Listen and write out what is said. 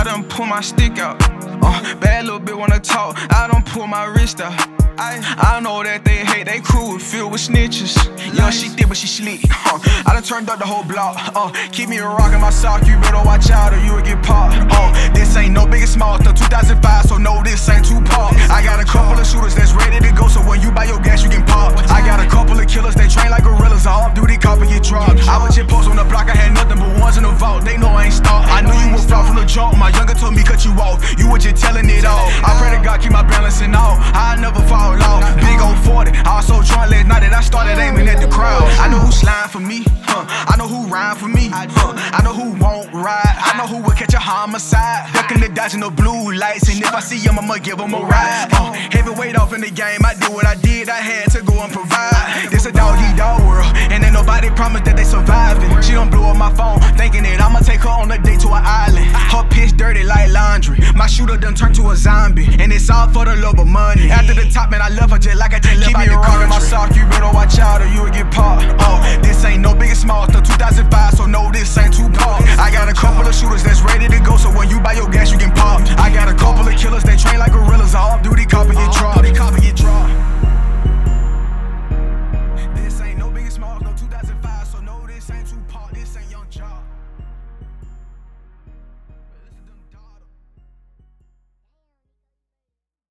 I done pull my stick out. Bad little bitch wanna talk, I done pull my wrist out. I know that they hate, they crew is filled with snitches. Yeah, she thick but she sleek. I done turned up the whole block. Keep me a rock in my sock, you better watch out or you will get popped. This ain't no Big and Small, till 2005, so no, this ain't Tupac. I got a couple of shooters that's ready to go, so when you buy your gas, you can pop. I got a couple of killers, they train like gorillas, all off duty cop and get dropped. I was just post on the block, I had nothing but ones in the vault, they know I ain't stopped. I knew you would flop from the jump, my younger told me cut you off, you were just telling it all. I pray to God keep my balance and all, I never fall off. Big old 40, I was so drunk last night that I started aiming at the crowd. I know who's lying for me, I know who rhyme for me, I know who won't ride, I know who will catch a homicide. Ducking the dodging the blue lights, and if I see him, I'ma give him a ride. Heavyweight off in the game, I did what I did, I had to go and provide. This a dog-eat-dog world, and ain't nobody promised that they surviving. She done blew up my phone, thinking that I'ma take her on a date to an island. Her pitch dirty like laundry, my shooter done turned to a zombie, and it's all for the love of money. After the top, man, I love her just like I just love. Keep me a rock in my sock, you better watch out or you will get popped.